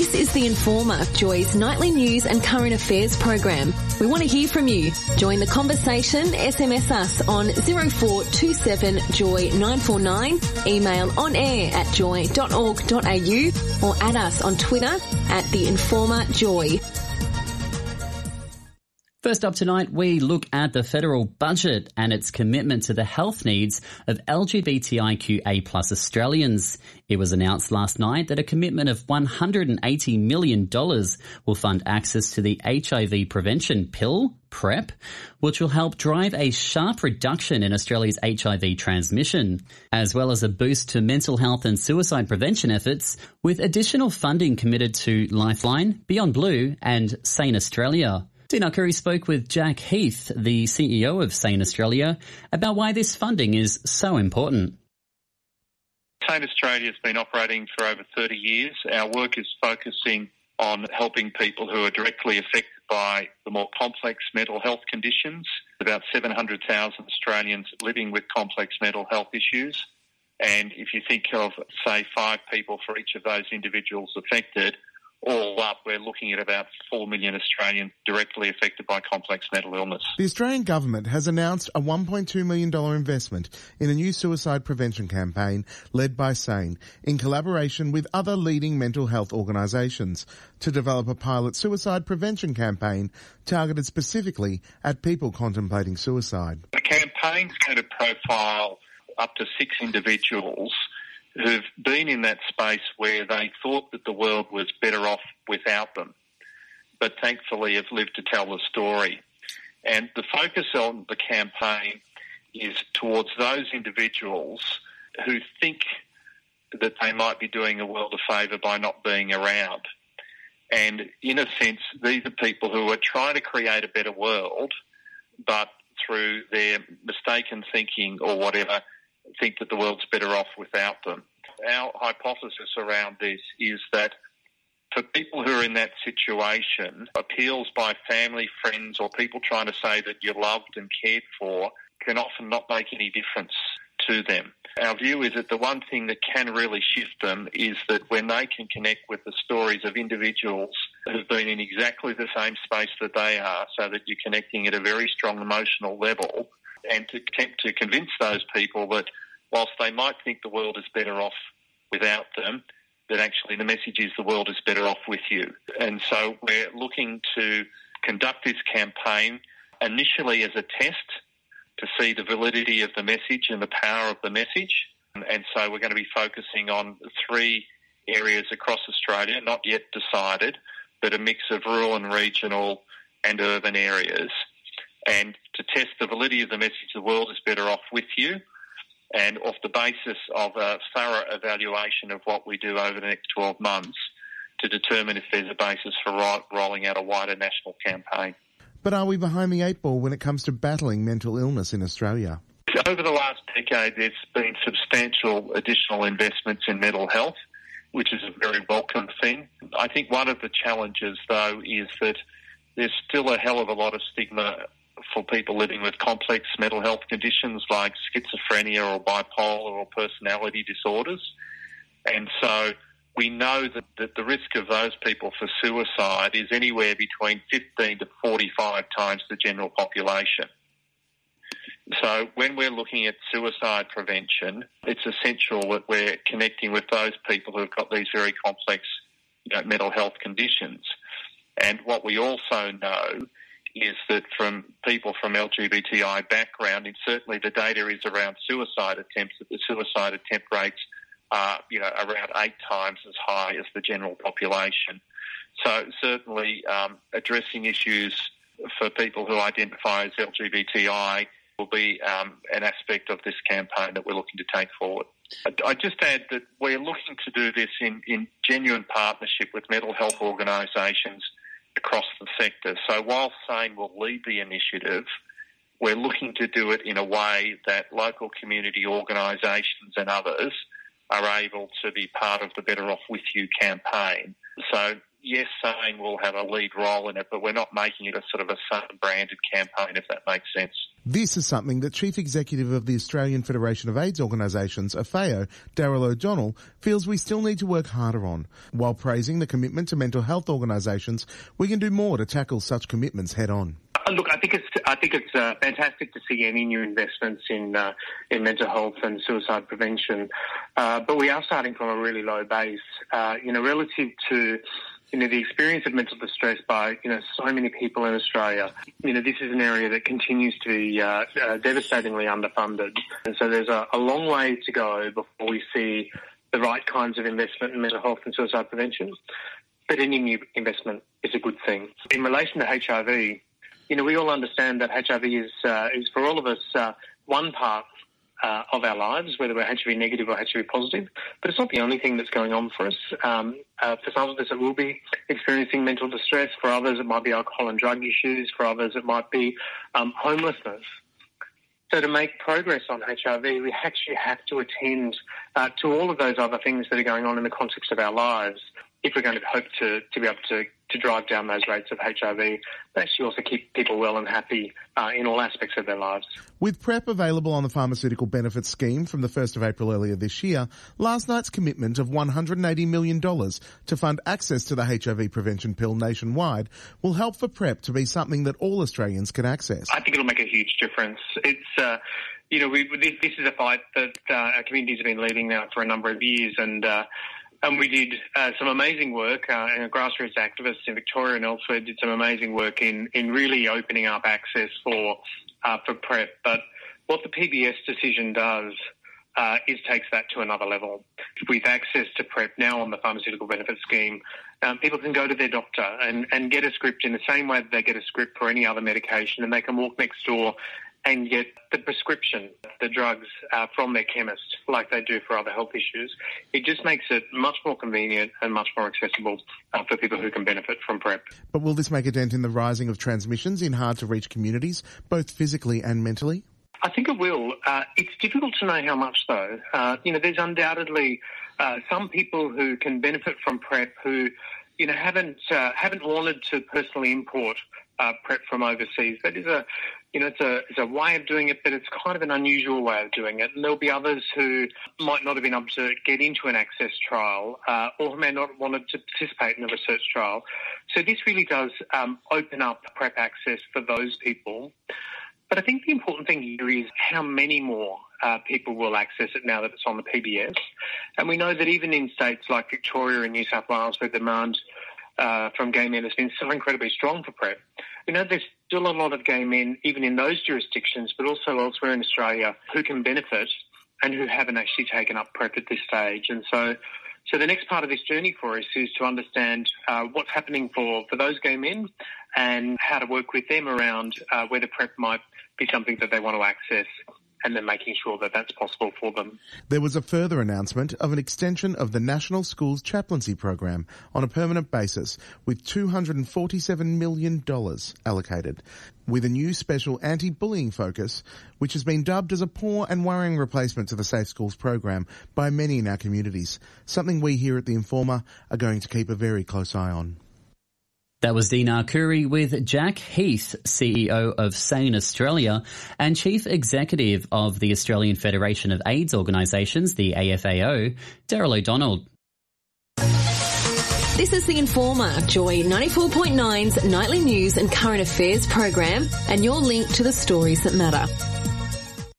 This is The Informer, Joy's nightly news and current affairs program. We want to hear from you. Join the conversation. SMS us on 0427 Joy 949. Email onair@joy.org.au or add us on Twitter @The Informer Joy. First up tonight, we look at the federal budget and its commitment to the health needs of LGBTIQA+ Australians. It was announced last night that a commitment of $180 million will fund access to the HIV prevention pill, PrEP, which will help drive a sharp reduction in Australia's HIV transmission, as well as a boost to mental health and suicide prevention efforts, with additional funding committed to Lifeline, Beyond Blue and Sane Australia. Dina Curry spoke with Jack Heath, the CEO of Sane Australia, about why this funding is so important. Sane Australia has been operating for over 30 years. Our work is focusing on helping people who are directly affected by the more complex mental health conditions. About 700,000 Australians living with complex mental health issues. And if you think of, say, 5 people for each of those individuals affected, all up, we're looking at about 4 million Australians directly affected by complex mental illness. The Australian government has announced a $1.2 million investment in a new suicide prevention campaign led by Sane in collaboration with other leading mental health organisations to develop a pilot suicide prevention campaign targeted specifically at people contemplating suicide. The campaign's going to profile up to 6 individuals who've been in that space where they thought that the world was better off without them, but thankfully have lived to tell the story. And the focus on the campaign is towards those individuals who think that they might be doing a world a favour by not being around. And in a sense, these are people who are trying to create a better world, but through their mistaken thinking or whatever, think that the world's better off without them. Our hypothesis around this is that for people who are in that situation, appeals by family, friends, or people trying to say that you're loved and cared for can often not make any difference to them. Our view is that the one thing that can really shift them is that when they can connect with the stories of individuals who've been in exactly the same space that they are, so that you're connecting at a very strong emotional level, and to attempt to convince those people that whilst they might think the world is better off without them, that actually the message is the world is better off with you. And so we're looking to conduct this campaign initially as a test to see the validity of the message and the power of the message. And so we're going to be focusing on 3 areas across Australia, not yet decided, but a mix of rural and regional and urban areas. And to test the validity of the message, the world is better off with you, and off the basis of a thorough evaluation of what we do over the next 12 months to determine if there's a basis for rolling out a wider national campaign. But are we behind the 8 ball when it comes to battling mental illness in Australia? Over the last decade, there's been substantial additional investments in mental health, which is a very welcome thing. I think one of the challenges, though, is that there's still a hell of a lot of stigma for people living with complex mental health conditions like schizophrenia or bipolar or personality disorders. And so we know that the risk of those people for suicide is anywhere between 15 to 45 times the general population. So when we're looking at suicide prevention, it's essential that we're connecting with those people who have got these very complex mental health conditions. And what we also know is that from people from LGBTI background, and certainly the data is around suicide attempts, that the suicide attempt rates are, around 8 times as high as the general population. So certainly addressing issues for people who identify as LGBTI will be an aspect of this campaign that we're looking to take forward. I just add that we're looking to do this in genuine partnership with mental health organisations across the sector. So while Sane will lead the initiative, we're looking to do it in a way that local community organisations and others are able to be part of the Better Off With You campaign. So yes, Sane will have a lead role in it, but we're not making it a sort of a Sane branded campaign, if that makes sense. This is something that Chief Executive of the Australian Federation of AIDS Organisations, AFAO, Daryl O'Donnell, feels we still need to work harder on. While praising the commitment to mental health organisations, we can do more to tackle such commitments head on. Look, I think it's fantastic to see any new investments in mental health and suicide prevention, but we are starting from a really low base. Relative to the experience of mental distress by so many people in Australia. This is an area that continues to be devastatingly underfunded, and so there's a long way to go before we see the right kinds of investment in mental health and suicide prevention. But any new investment is a good thing. In relation to HIV. We all understand that HIV is for all of us one part of our lives, whether we're HIV negative or HIV positive, but it's not the only thing that's going on for us. For some of us, it will be experiencing mental distress. For others, it might be alcohol and drug issues. For others, it might be homelessness. So to make progress on HIV, we actually have to attend to all of those other things that are going on in the context of our lives if we're going to hope to be able to drive down those rates of HIV, but actually also keep people well and happy in all aspects of their lives. With PrEP available on the Pharmaceutical Benefits Scheme from the 1st of April earlier this year, last night's commitment of $180 million to fund access to the HIV prevention pill nationwide will help for PrEP to be something that all Australians can access. I think it'll make a huge difference. It's this is a fight that our communities have been leading now for a number of years, and we did some amazing work, and grassroots activists in Victoria and elsewhere did some amazing work in really opening up access for PrEP. But what the PBS decision does is takes that to another level. With access to PrEP now on the Pharmaceutical Benefits Scheme, people can go to their doctor and get a script in the same way that they get a script for any other medication, and they can walk next door and get the prescription, the drugs, from their chemist like they do for other health issues. It just makes it much more convenient and much more accessible for people who can benefit from PrEP. But will this make a dent in the rising of transmissions in hard-to-reach communities, both physically and mentally? I think it will. It's difficult to know how much, though. There's undoubtedly some people who can benefit from PrEP who, haven't wanted to personally import PrEP from overseas. That is it's a way of doing it, but it's kind of an unusual way of doing it. And there'll be others who might not have been able to get into an access trial or who may not have wanted to participate in a research trial. So this really does open up PrEP access for those people. But I think the important thing here is how many more people will access it now that it's on the PBS. And we know that even in states like Victoria and New South Wales, where demand from gay men has been so incredibly strong for PrEP, we know there's still a lot of gay men, even in those jurisdictions, but also elsewhere in Australia, who can benefit and who haven't actually taken up PrEP at this stage. And so the next part of this journey for us is to understand what's happening for those gay men and how to work with them around whether PrEP might be something that they want to access, and then making sure that that's possible for them. There was a further announcement of an extension of the National Schools Chaplaincy Program on a permanent basis with $247 million allocated, with a new special anti-bullying focus, which has been dubbed as a poor and worrying replacement to the Safe Schools program by many in our communities, something we here at The Informer are going to keep a very close eye on. That was Dinar Khoury with Jack Heath, CEO of SANE Australia and Chief Executive of the Australian Federation of AIDS Organisations, the AFAO, Daryl O'Donnell. This is The Informer, Joy 94.9's nightly news and current affairs program, and your link to the stories that matter.